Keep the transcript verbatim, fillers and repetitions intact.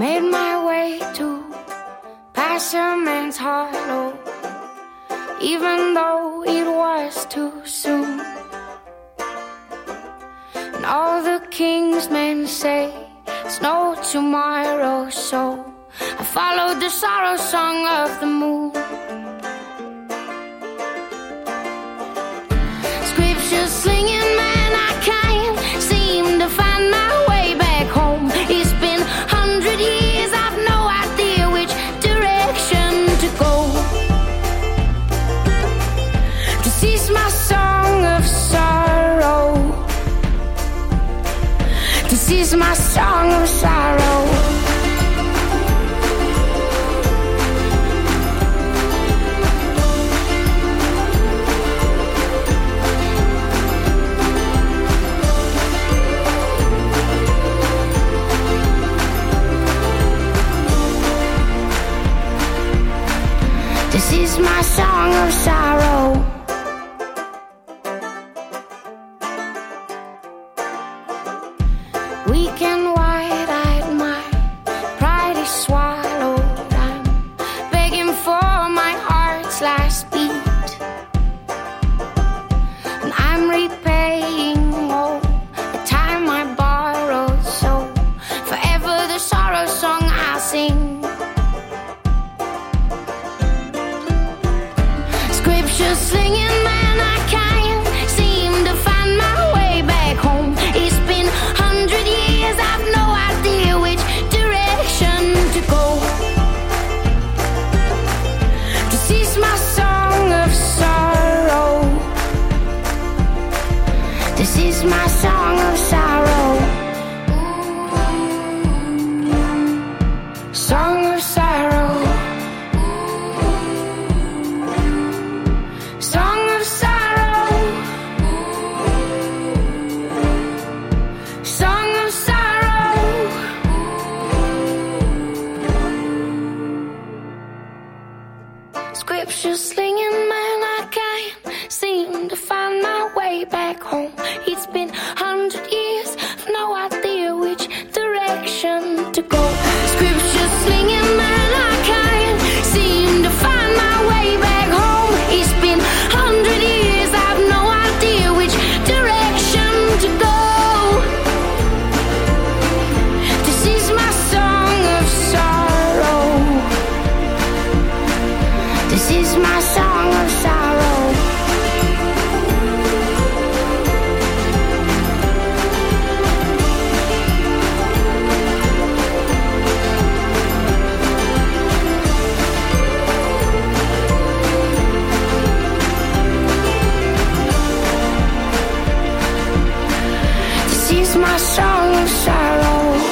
Made my way to Passerman's Hollow, even though it was too soon. And all the king's men say it's no tomorrow, so I followed the sorrow song of the moon. Scripture slinging man, I can't seem to find my way back home. It's been a hundred years, I've no idea which direction to go. This is my song of sorrow. This is my song of sorrow. This is my song of sorrow. Weak and wide-eyed, my pride is swallowed. I'm begging for my heart's last beat, and I'm repaying all the time I borrowed. So forever the sorrow song I sing. Scripture slinging man, I can't seem to find my way back home. It's been a hundred years, I've no idea which direction to go. This is my song of sorrow. This is my song of sorrow. Song of sorrow. Song of sorrow. Song of sorrow. Scripture slinging man, I can't seem to find my way back home. It's been a hundred years, no idea which direction to go. Scripture slinging man, I can't seem to find my way back home. It's been a hundred years, I've no idea which direction to go. This is my song of sorrow. This is my song of sorrow. This is my song of sorrow.